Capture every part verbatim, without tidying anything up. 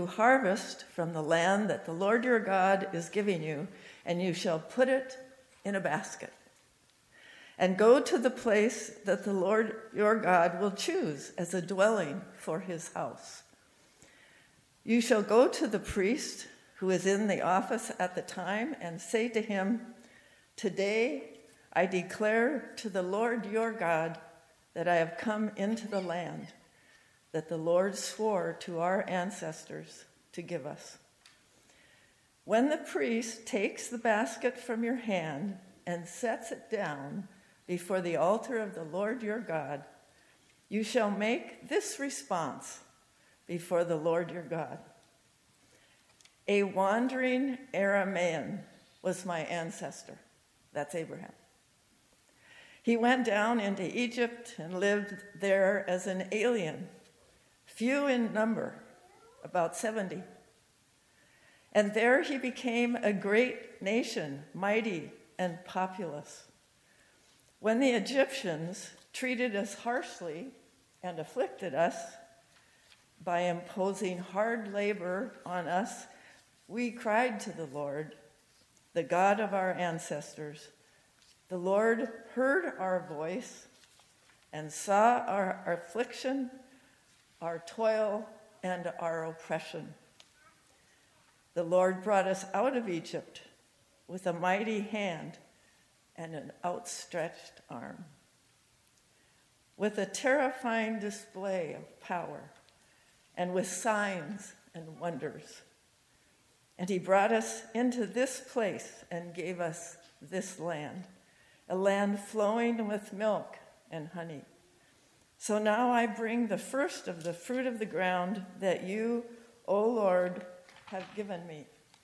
harvest from the land that the Lord your God is giving you, and you shall put it in a basket. And go to the place that the Lord your God will choose as a dwelling for his house. You shall go to the priest who is in the office at the time and say to him, today I declare to the Lord your God that I have come into the land that the Lord swore to our ancestors to give us. When the priest takes the basket from your hand and sets it down before the altar of the Lord your God, you shall make this response before the Lord your God. A wandering Aramaean was my ancestor. That's Abraham. He went down into Egypt and lived there as an alien, few in number, about seventy. And there he became a great nation, mighty and populous. When the Egyptians treated us harshly and afflicted us by imposing hard labor on us, we cried to the Lord, the God of our ancestors. The Lord heard our voice and saw our affliction, our toil, and our oppression. The Lord brought us out of Egypt with a mighty hand and an outstretched arm, with a terrifying display of power, and with signs and wonders. And he brought us into this place and gave us this land, a land flowing with milk and honey. So now I bring the first of the fruit of the ground that you, O Lord, have given me.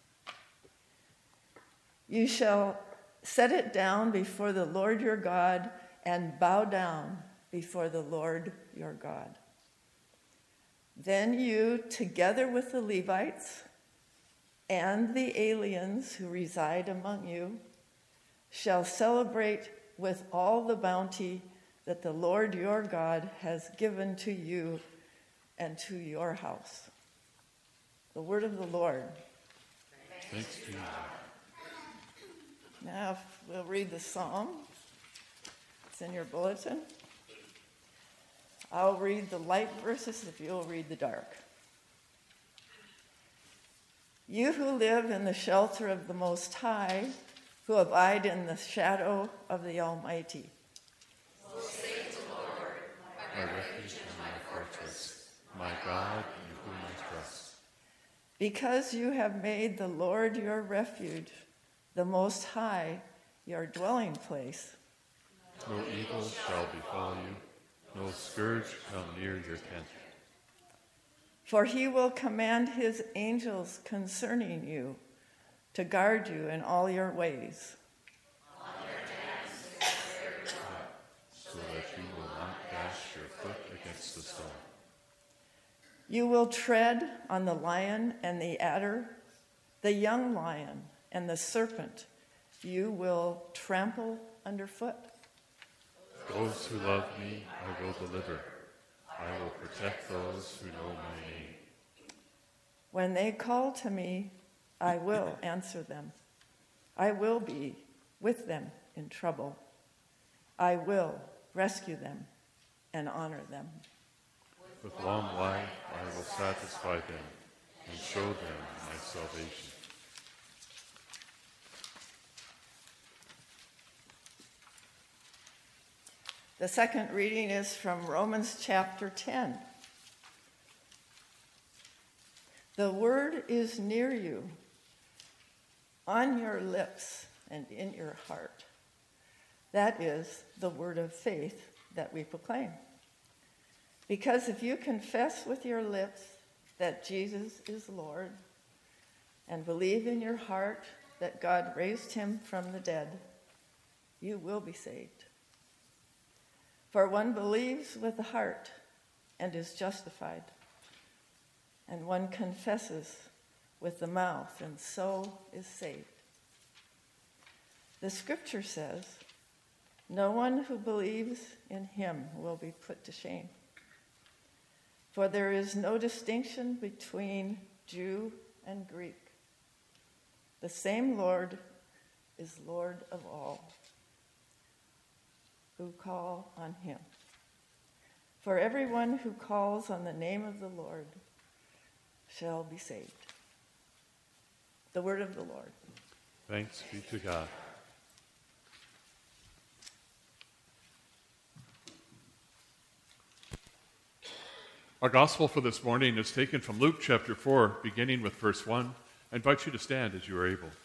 You shall set it down before the Lord your God and bow down before the Lord your God. Then you, together with the Levites and the aliens who reside among you, shall celebrate with all the bounty that the Lord your God has given to you and to your house. The word of the Lord. Thanks be to God. Now we'll read the psalm. It's in your bulletin. I'll read the light verses if you'll read the dark. You who live in the shelter of the Most High, who abide in the shadow of the Almighty. Will say to the Lord, My refuge and my fortress, my God in whom I trust. Because you have made the Lord your refuge, the Most High your dwelling place. No evil shall befall you, no scourge come near your tent. For he will command his angels concerning you to guard you in all your ways. On their hands they bear you up, So that you will not dash your foot against the stone. You will tread on the lion and the adder, the young lion and the serpent you will trample underfoot. Those who love me I will deliver. I will protect those who know my name. When they call to me, I will answer them. I will be with them in trouble. I will rescue them and honor them. With long life I will satisfy them and show them my salvation. The second reading is from Romans chapter ten. The word is near you, on your lips and in your heart. That is the word of faith that we proclaim. Because if you confess with your lips that Jesus is Lord and believe in your heart that God raised him from the dead, you will be saved. For one believes with the heart and is justified, and one confesses with the mouth and so is saved. The scripture says, no one who believes in him will be put to shame. For there is no distinction between Jew and Greek. The same Lord is Lord of all who call on him. For everyone who calls on the name of the Lord shall be saved. The word of the Lord. Thanks be to God. Our gospel for this morning is taken from Luke chapter four, beginning with verse one. I invite you to stand as you are able.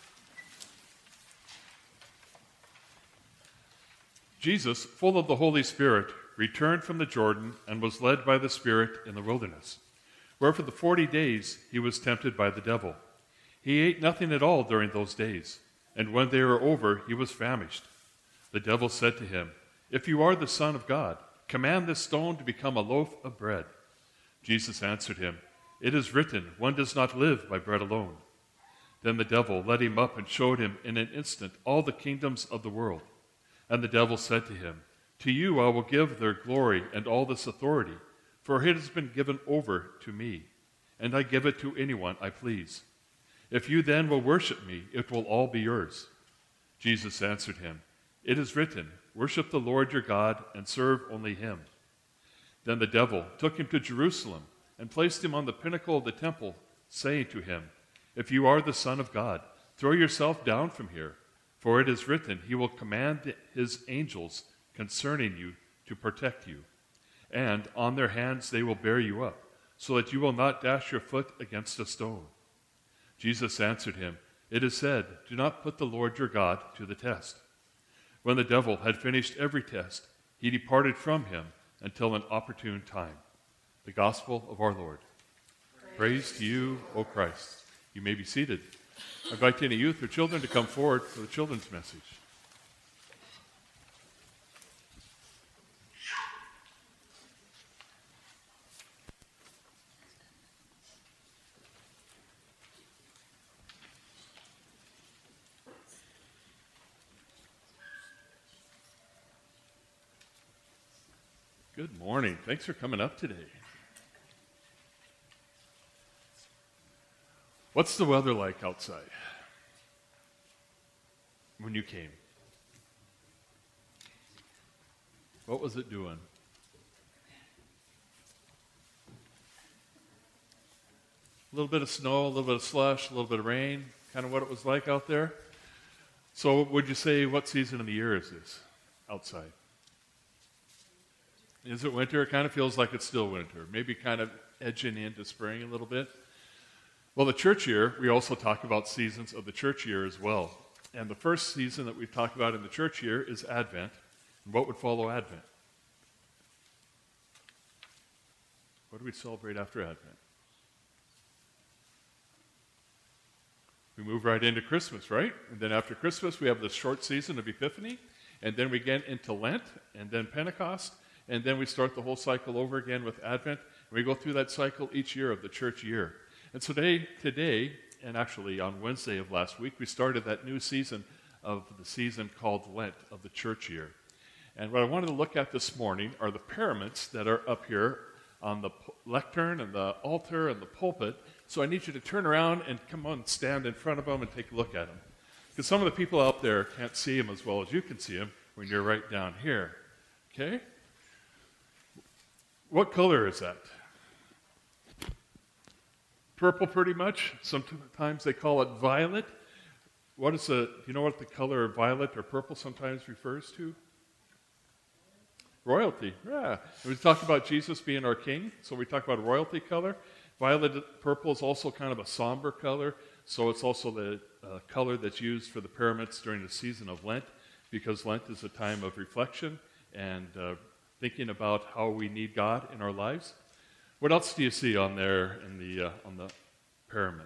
Jesus, full of the Holy Spirit, returned from the Jordan and was led by the Spirit in the wilderness, where for the forty days he was tempted by the devil. He ate nothing at all during those days, and when they were over, he was famished. The devil said to him, "If you are the Son of God, command this stone to become a loaf of bread." Jesus answered him, "It is written, one does not live by bread alone." Then the devil led him up and showed him in an instant all the kingdoms of the world. And the devil said to him, "To you I will give their glory and all this authority, for it has been given over to me, and I give it to anyone I please. If you then will worship me, it will all be yours." Jesus answered him, "It is written, worship the Lord your God and serve only him." Then the devil took him to Jerusalem and placed him on the pinnacle of the temple, saying to him, "If you are the Son of God, throw yourself down from here, for it is written, he will command his angels concerning you to protect you, and on their hands they will bear you up, so that you will not dash your foot against a stone." Jesus answered him, "It is said, do not put the Lord your God to the test." When the devil had finished every test, he departed from him until an opportune time. The gospel of our Lord. Praise, Praise to you, O Christ. You may be seated. I invite any youth or children to come forward for the children's message. Good morning. Thanks for coming up today. What's the weather like outside when you came? What was it doing? A little bit of snow, a little bit of slush, a little bit of rain, kind of what it was like out there. So would you say, what season of the year is this outside? Is it winter? It kind of feels like it's still winter, maybe kind of edging into spring a little bit. Well, the church year, we also talk about seasons of the church year as well. And the first season that we've talked about in the church year is Advent. And what would follow Advent? What do we celebrate after Advent? We move right into Christmas, right? And then after Christmas, we have the short season of Epiphany. And then we get into Lent, and then Pentecost. And then we start the whole cycle over again with Advent. And we go through that cycle each year of the church year. And so today, today, and actually on Wednesday of last week, we started that new season of the season called Lent of the church year. And what I wanted to look at this morning are the paraments that are up here on the lectern and the altar and the pulpit. So I need you to turn around and come on, stand in front of them and take a look at them. Because some of the people out there can't see them as well as you can see them when you're right down here. Okay? What color is that? Purple, pretty much. Sometimes they call it violet. What is the, do you know what the color of violet or purple sometimes refers to? Royalty, yeah. And we talk about Jesus being our king, so we talk about royalty color. Violet purple is also kind of a somber color, so it's also the uh, color that's used for the paraments during the season of Lent, because Lent is a time of reflection and uh, thinking about how we need God in our lives. What else do you see on there in the uh, on the parament?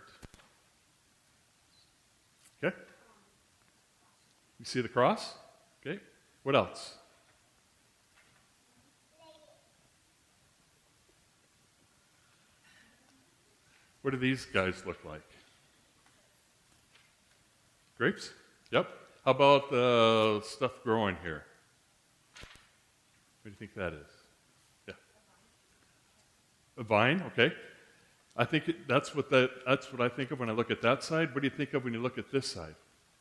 Okay. You see the cross? Okay. What else? What do these guys look like? Grapes? Yep. How about the uh, stuff growing here? What do you think that is? Yeah. A vine, okay. I think it, that's what that, that's what I think of when I look at that side. What do you think of when you look at this side?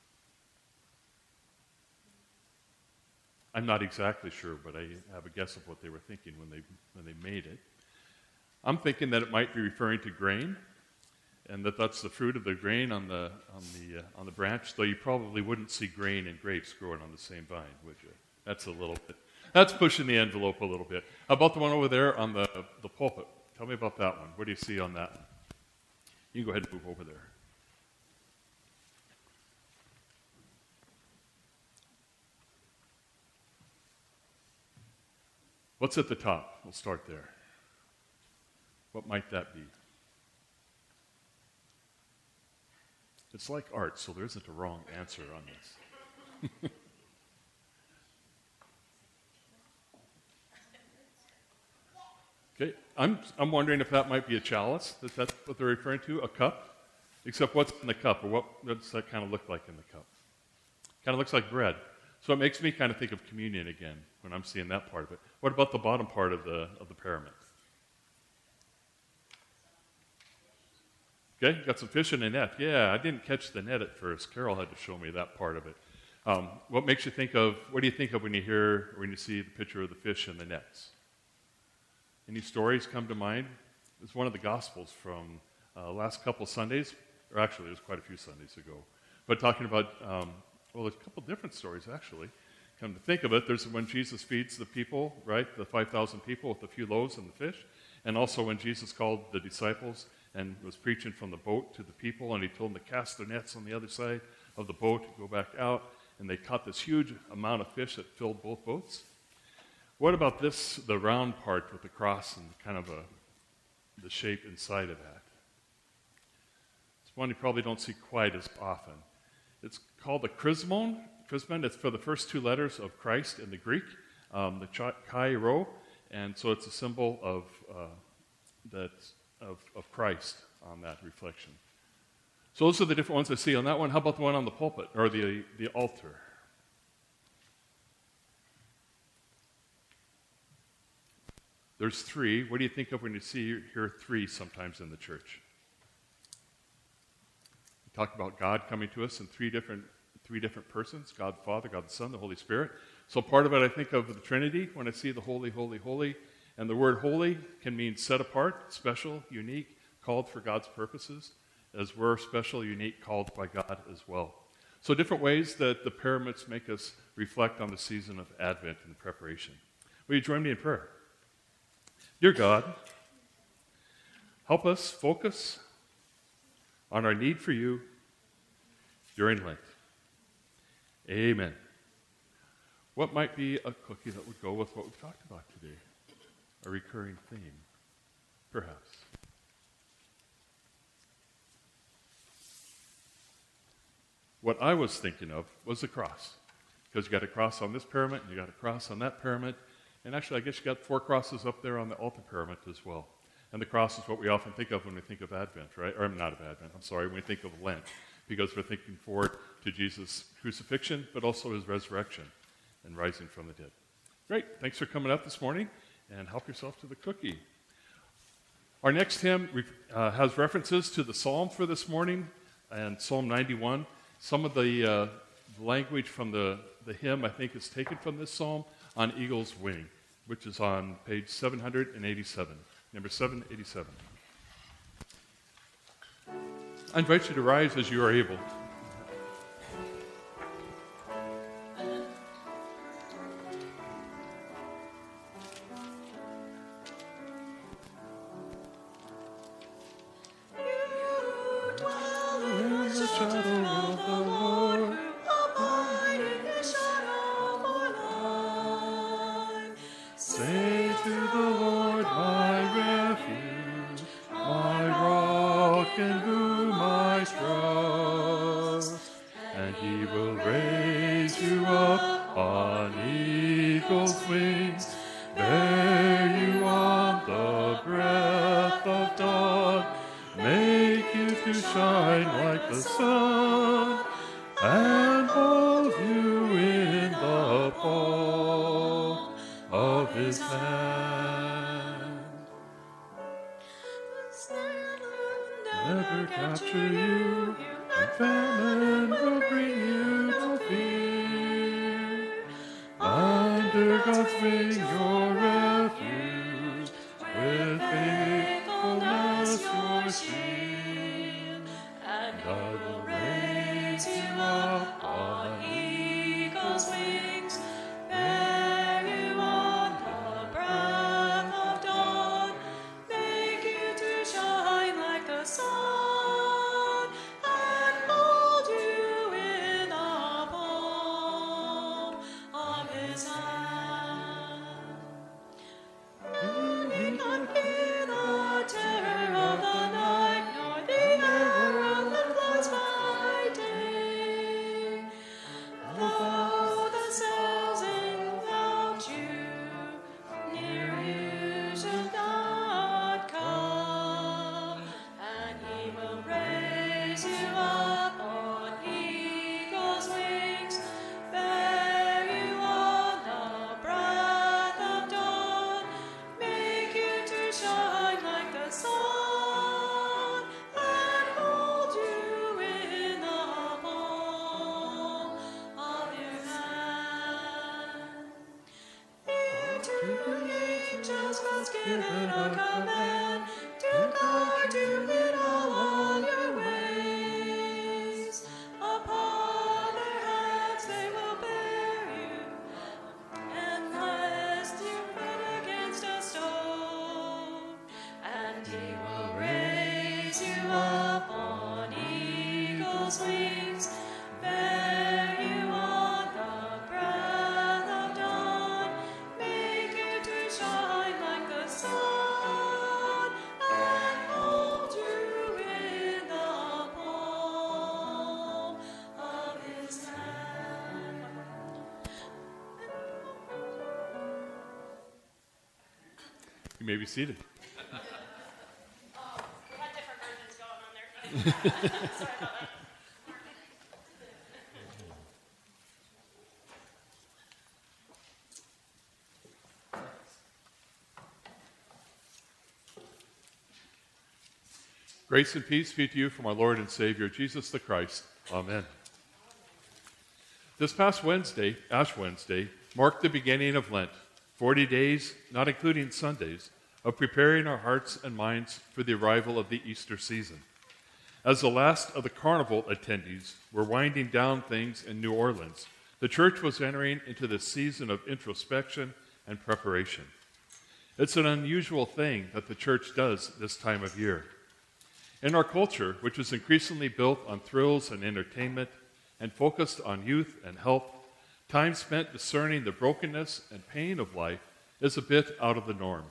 I'm not exactly sure, but I have a guess of what they were thinking when they when they made it. I'm thinking that it might be referring to grain, and that that's the fruit of the grain on the on the uh, on the branch. Though you probably wouldn't see grain and grapes growing on the same vine, would you? That's a little bit. That's pushing the envelope a little bit. How about the one over there on the the pulpit? Tell me about that one. What do you see on that one? You can go ahead and move over there. What's at the top? We'll start there. What might that be? It's like art, so there isn't a wrong answer on this. Okay, I'm I'm wondering if that might be a chalice. Is that what they're referring to? A cup? Except what's in the cup, or what does that kind of look like in the cup? Kind of looks like bread. So it makes me kind of think of communion again when I'm seeing that part of it. What about the bottom part of the of the pyramid? Okay, got some fish in a net. Yeah, I didn't catch the net at first. Carol had to show me that part of it. Um, what makes you think of, what do you think of when you hear, when you see the picture of the fish in the nets? Any stories come to mind? It's one of the Gospels from uh, last couple Sundays, or actually it was quite a few Sundays ago. But talking about, um, well, there's a couple different stories actually. Come to think of it, there's when Jesus feeds the people, right, the five thousand people with a few loaves and the fish, and also when Jesus called the disciples and was preaching from the boat to the people, and he told them to cast their nets on the other side of the boat, go back out, and they caught this huge amount of fish that filled both boats. What about this, the round part with the cross and kind of a, the shape inside of that? It's one you probably don't see quite as often. It's called the chrismon. Chrismon, it's for the first two letters of Christ in the Greek, um, the chi rho, and so it's a symbol of uh, that of, of Christ on that reflection. So those are the different ones I see on that one. How about the one on the pulpit, or the, the altar? There's three. What do you think of when you see hear three sometimes in the church? We talk about God coming to us in three different three different persons, God the Father, God the Son, the Holy Spirit. So part of it I think of the Trinity when I see the holy, holy, holy. And the word holy can mean set apart, special, unique, called for God's purposes, as we're special, unique, called by God as well. So different ways that the pyramids make us reflect on the season of Advent and preparation. Will you join me in prayer? Dear God, help us focus on our need for you during Lent. Amen. What might be a cookie that would go with what we've talked about today? A recurring theme, perhaps. What I was thinking of was the cross, because you got a cross on this pyramid, and you got a cross on that pyramid, and actually I guess you got four crosses up there on the altar pyramid as well. And the cross is what we often think of when we think of Advent, right? Or not of Advent, I'm sorry, when we think of Lent, because we're thinking forward to Jesus' crucifixion, but also his resurrection and rising from the dead. Great, thanks for coming up this morning. And help yourself to the cookie. Our next hymn uh, has references to the psalm for this morning, and Psalm ninety-one. Some of the uh, language from the, the hymn, I think, is taken from this psalm on Eagle's Wing, which is on page seven hundred eighty-seven, number seven eighty-seven. I invite you to rise as you are able. Stand capture you, and famine will bring you no fear. Under God's wing your refuge, with faithfulness your shield, and God will raise you up on eagle's wings, bear you on the breath of dawn, make you to shine like the sun, and hold you in the palm of his hand. You need not fear the terror of the night, nor the arrow that flies by day. Though the cells enfold you, near you shall not come, and he will raise you up on eagle's wings, bear you on the breath of dawn, make you to shine like the sun, and hold you in the palm of your hand. Here to angels God's given a command, to guard you in all your ways. Upon their hands they will bear you, and lest you foot against a stone. And he will raise you up on eagle's wings, bear you on the breath of dawn, make you to shine like the sun, and hold you in the palm of his hand. You may be seated. Oh, we had different versions going on there. Sorry about that. Grace and peace be to you from our Lord and Savior, Jesus the Christ. Amen. This past Wednesday, Ash Wednesday, marked the beginning of Lent, forty days, not including Sundays, of preparing our hearts and minds for the arrival of the Easter season. As the last of the carnival attendees were winding down things in New Orleans, the church was entering into this season of introspection and preparation. It's an unusual thing that the church does this time of year. In our culture, which is increasingly built on thrills and entertainment and focused on youth and health, time spent discerning the brokenness and pain of life is a bit out of the norm.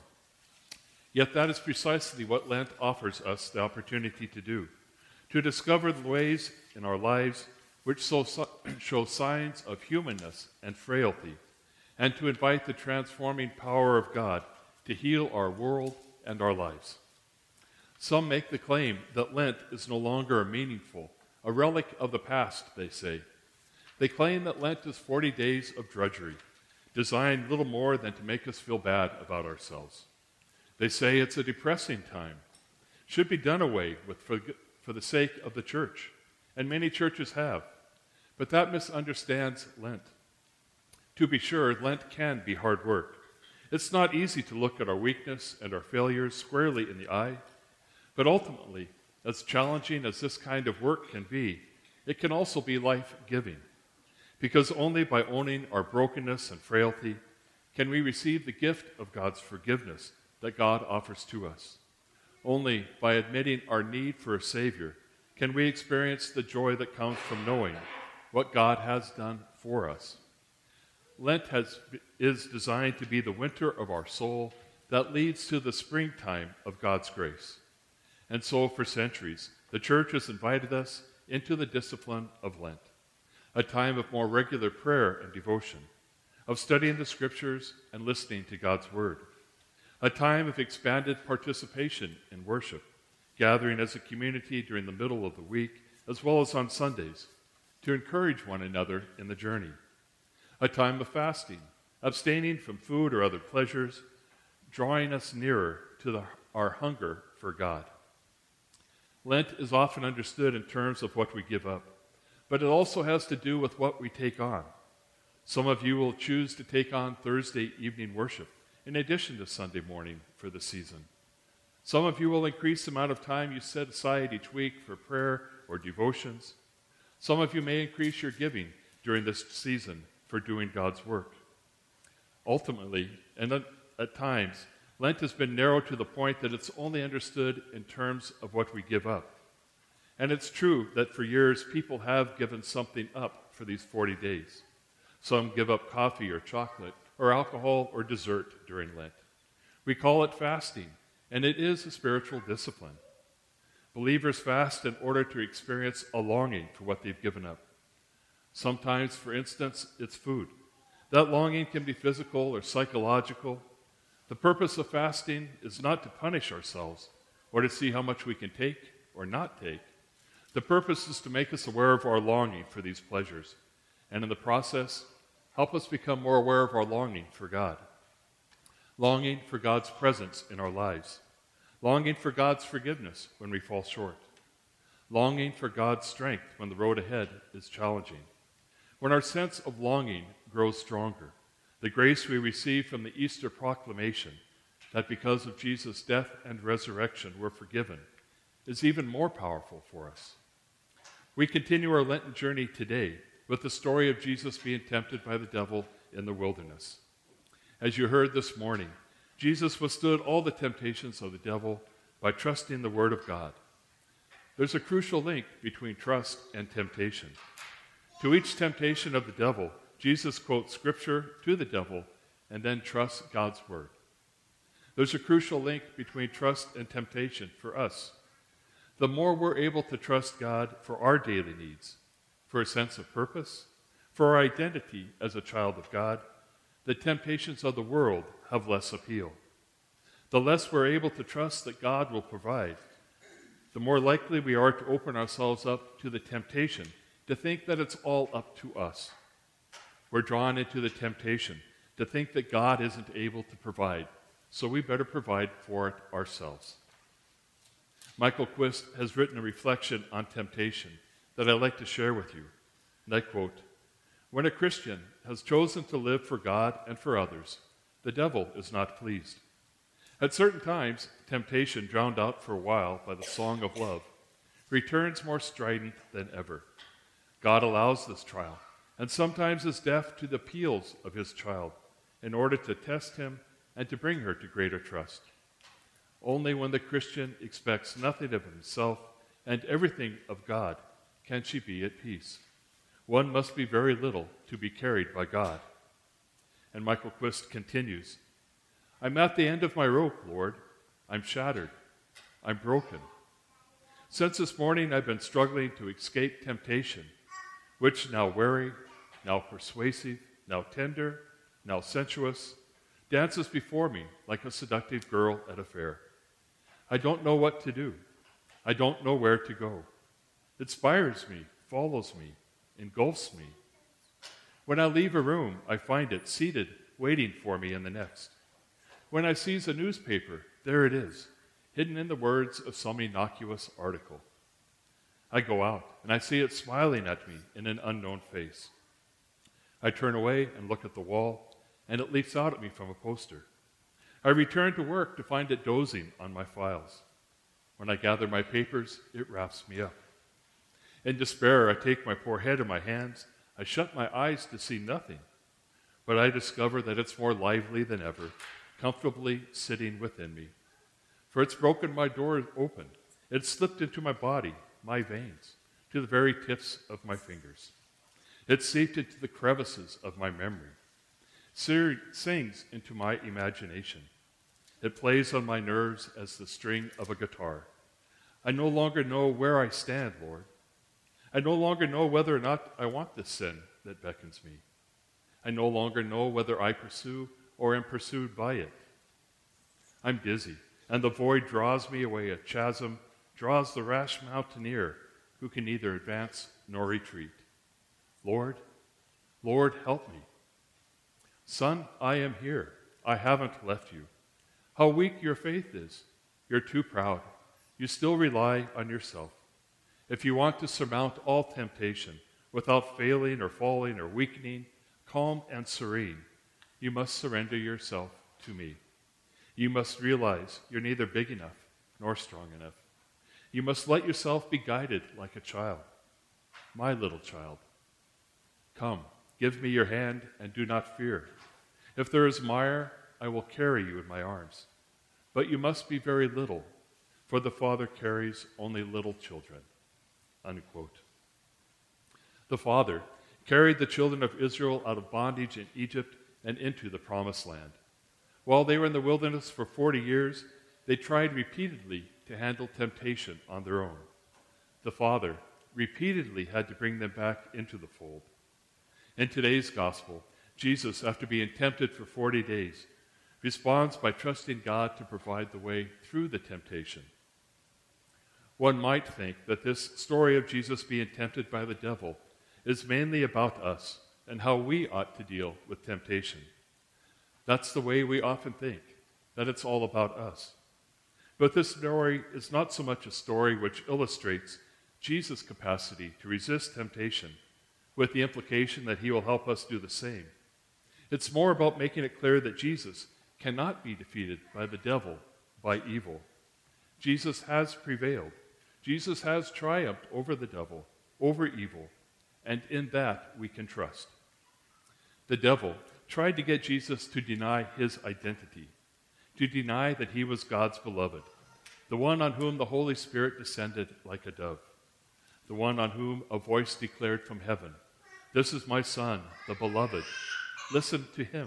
Yet that is precisely what Lent offers us the opportunity to do, to discover the ways in our lives which so, show signs of humanness and frailty, and to invite the transforming power of God to heal our world and our lives. Some make the claim that Lent is no longer meaningful, a relic of the past, they say. They claim that Lent is forty days of drudgery, designed little more than to make us feel bad about ourselves. They say it's a depressing time, should be done away with for, for the sake of the church, and many churches have. But that misunderstands Lent. To be sure, Lent can be hard work. It's not easy to look at our weakness and our failures squarely in the eye. But ultimately, as challenging as this kind of work can be, it can also be life-giving. Because only by owning our brokenness and frailty can we receive the gift of God's forgiveness that God offers to us. Only by admitting our need for a Savior can we experience the joy that comes from knowing what God has done for us. Lent has, is designed to be the winter of our soul that leads to the springtime of God's grace. And so, for centuries, the church has invited us into the discipline of Lent, a time of more regular prayer and devotion, of studying the Scriptures and listening to God's Word, a time of expanded participation in worship, gathering as a community during the middle of the week as well as on Sundays, to encourage one another in the journey, a time of fasting, abstaining from food or other pleasures, drawing us nearer to the, our hunger for God. Lent is often understood in terms of what we give up, but it also has to do with what we take on. Some of you will choose to take on Thursday evening worship in addition to Sunday morning for the season. Some of you will increase the amount of time you set aside each week for prayer or devotions. Some of you may increase your giving during this season for doing God's work. Ultimately, and at times, Lent has been narrowed to the point that it's only understood in terms of what we give up. And it's true that for years people have given something up for these forty days. Some give up coffee or chocolate or alcohol or dessert during Lent. We call it fasting, and it is a spiritual discipline. Believers fast in order to experience a longing for what they've given up. Sometimes, for instance, it's food. That longing can be physical or psychological. The purpose of fasting is not to punish ourselves or to see how much we can take or not take. The purpose is to make us aware of our longing for these pleasures, and in the process, help us become more aware of our longing for God. Longing for God's presence in our lives. Longing for God's forgiveness when we fall short. Longing for God's strength when the road ahead is challenging. When our sense of longing grows stronger, the grace we receive from the Easter proclamation that because of Jesus' death and resurrection we're forgiven is even more powerful for us. We continue our Lenten journey today with the story of Jesus being tempted by the devil in the wilderness. As you heard this morning, Jesus withstood all the temptations of the devil by trusting the Word of God. There's a crucial link between trust and temptation. To each temptation of the devil, Jesus quotes Scripture to the devil and then trusts God's Word. There's a crucial link between trust and temptation for us. The more we're able to trust God for our daily needs, for a sense of purpose, for our identity as a child of God, the temptations of the world have less appeal. The less we're able to trust that God will provide, the more likely we are to open ourselves up to the temptation to think that it's all up to us. We're drawn into the temptation to think that God isn't able to provide, so we better provide for it ourselves. Michael Quist has written a reflection on temptation that I'd like to share with you. And I quote, "When a Christian has chosen to live for God and for others, the devil is not pleased. At certain times, temptation, drowned out for a while by the song of love, returns more strident than ever. God allows this trial, and sometimes is deaf to the appeals of his child in order to test him and to bring her to greater trust. Only when the Christian expects nothing of himself and everything of God can she be at peace. One must be very little to be carried by God." And Michael Quist continues, "I'm at the end of my rope, Lord. I'm shattered. I'm broken. Since this morning I've been struggling to escape temptation, which now wary, now persuasive, now tender, now sensuous, dances before me like a seductive girl at a fair. I don't know what to do. I don't know where to go. It inspires me, follows me, engulfs me. When I leave a room, I find it seated, waiting for me in the next. When I seize a newspaper, there it is, hidden in the words of some innocuous article. I go out, and I see it smiling at me in an unknown face. I turn away and look at the wall, and it leaps out at me from a poster. I return to work to find it dozing on my files. When I gather my papers, it wraps me up. In despair, I take my poor head in my hands. I shut my eyes to see nothing. But I discover that it's more lively than ever, comfortably sitting within me. For it's broken my door open. It's slipped into my body, my veins, to the very tips of my fingers. It seeped into the crevices of my memory. It sings into my imagination. It plays on my nerves as the string of a guitar. I no longer know where I stand, Lord. I no longer know whether or not I want this sin that beckons me. I no longer know whether I pursue or am pursued by it. I'm dizzy, and the void draws me away. A chasm draws the rash mountaineer who can neither advance nor retreat. Lord, Lord, help me. Son, I am here. I haven't left you. How weak your faith is. You're too proud. you still rely on yourself. If you want to surmount all temptation without failing or falling or weakening, calm and serene, you must surrender yourself to me. You must realize you're neither big enough nor strong enough. You must let yourself be guided like a child. My little child, come, give me your hand and do not fear. If there is mire, I will carry you in my arms. But you must be very little, for the Father carries only little children. Unquote. The Father carried the children of Israel out of bondage in Egypt and into the Promised Land. While they were in the wilderness for forty years, they tried repeatedly to handle temptation on their own. The Father repeatedly had to bring them back into the fold. In today's gospel, Jesus, after being tempted for forty days, responds by trusting God to provide the way through the temptation. One might think that this story of Jesus being tempted by the devil is mainly about us and how we ought to deal with temptation. That's the way we often think, that it's all about us. But this story is not so much a story which illustrates Jesus' capacity to resist temptation, with the implication that he will help us do the same. It's more about making it clear that Jesus cannot be defeated by the devil, by evil. Jesus has prevailed. Jesus has triumphed over the devil, over evil, and in that we can trust. The devil tried to get Jesus to deny his identity, to deny that he was God's beloved, the one on whom the Holy Spirit descended like a dove, the one on whom a voice declared from heaven, "This is my Son, the beloved. Listen to him."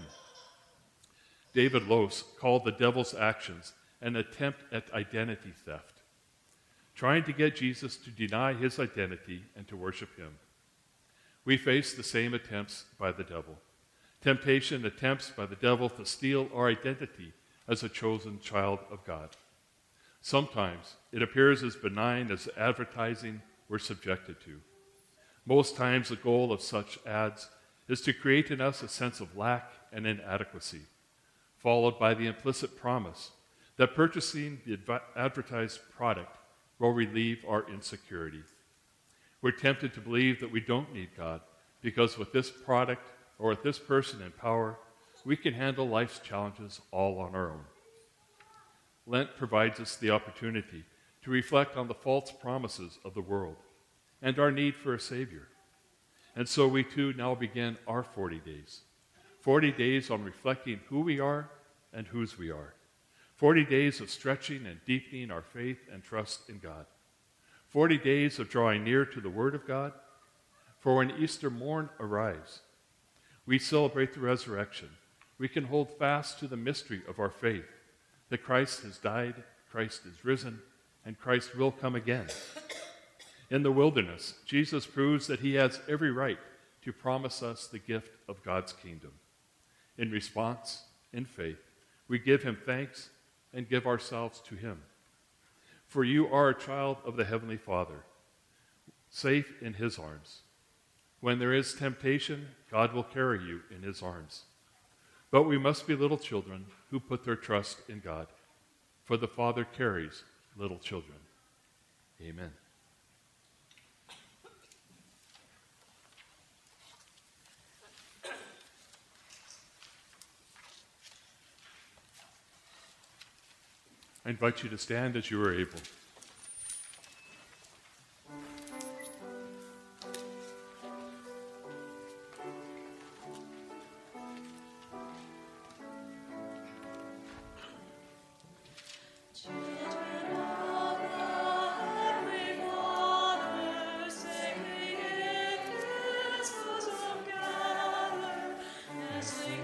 David Lose called the devil's actions an attempt at identity theft, trying to get Jesus to deny his identity and to worship him. We face the same attempts by the devil. Temptation attempts by the devil to steal our identity as a chosen child of God. Sometimes it appears as benign as advertising we're subjected to. Most times the goal of such ads is to create in us a sense of lack and inadequacy, followed by the implicit promise that purchasing the adv- advertised product will relieve our insecurity. We're tempted to believe that we don't need God because with this product or with this person in power, we can handle life's challenges all on our own. Lent provides us the opportunity to reflect on the false promises of the world and our need for a Savior. And so we too now begin our forty days. forty days on reflecting who we are and whose we are. forty days of stretching and deepening our faith and trust in God. forty days of drawing near to the Word of God. For when Easter morn arrives, we celebrate the resurrection. We can hold fast to the mystery of our faith, that Christ has died, Christ is risen, and Christ will come again. In the wilderness, Jesus proves that he has every right to promise us the gift of God's kingdom. In response, in faith, we give him thanks and give ourselves to him. For you are a child of the Heavenly Father, safe in his arms. When there is temptation, God will carry you in his arms. But we must be little children who put their trust in God, for the Father carries little children. Amen. I invite you to stand as you are able. As we